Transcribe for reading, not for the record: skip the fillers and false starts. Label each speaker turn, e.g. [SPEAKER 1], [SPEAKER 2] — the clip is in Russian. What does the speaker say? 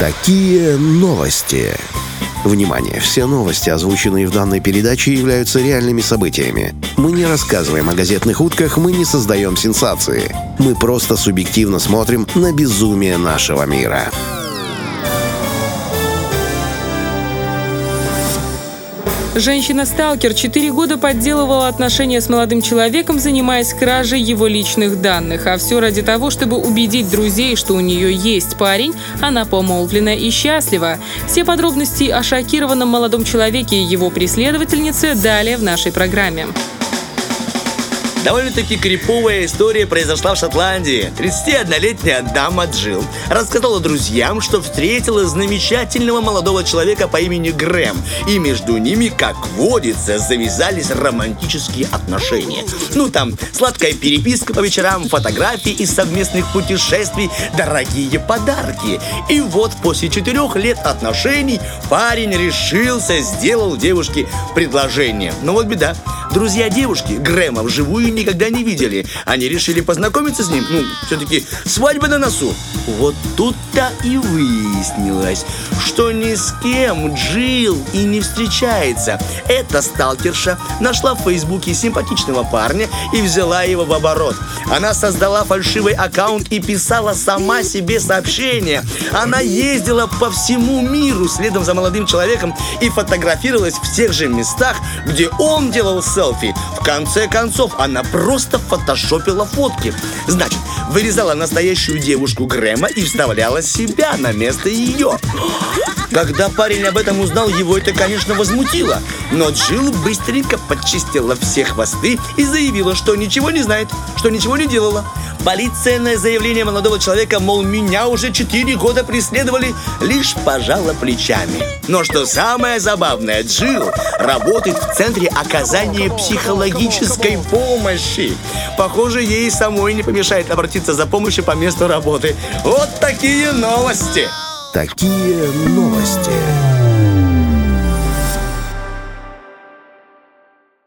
[SPEAKER 1] Такие новости. Внимание! Все новости, озвученные в данной передаче, являются реальными событиями. Мы не рассказываем о газетных утках, мы не создаем сенсации. Мы просто субъективно смотрим на безумие нашего мира.
[SPEAKER 2] Женщина-сталкер 4 года подделывала отношения с молодым человеком, занимаясь кражей его личных данных. А все ради того, чтобы убедить друзей, что у нее есть парень, она помолвлена и счастлива. Все подробности о шокированном молодом человеке и его преследовательнице далее в нашей программе.
[SPEAKER 3] Довольно-таки криповая история произошла в Шотландии. 31-летняя дама Джилл рассказала друзьям, что встретила замечательного молодого человека по имени Грэм. И между ними, как водится, завязались романтические отношения. Там сладкая переписка по вечерам, фотографии из совместных путешествий, дорогие подарки. И вот после 4 лет отношений парень решился, сделал девушке предложение. Но вот беда. Друзья девушки Грэма вживую никогда не видели. Они решили познакомиться с ним. Все-таки свадьба на носу. Вот тут-то и выяснилось, что ни с кем Джилл и не встречается. Эта сталкерша нашла в Фейсбуке симпатичного парня и взяла его в оборот. Она создала фальшивый аккаунт и писала сама себе сообщения. Она ездила по всему миру следом за молодым человеком и фотографировалась в тех же местах, где он делал селфи. В конце концов, она просто фотошопила фотки. Значит, вырезала настоящую девушку Грэма и вставляла себя на место ее. Когда парень об этом узнал, его это, конечно, возмутило. Но Джилл быстренько подчистила все хвосты и заявила, что ничего не знает, что ничего не делала. Полиция на заявление молодого человека, мол, меня уже 4 года преследовали, лишь пожала плечами. Но что самое забавное, Джилл работает в центре оказания психологической помощи. Похоже, ей самой не помешает обратиться за помощью по месту работы. Вот такие новости!
[SPEAKER 1] Такие новости.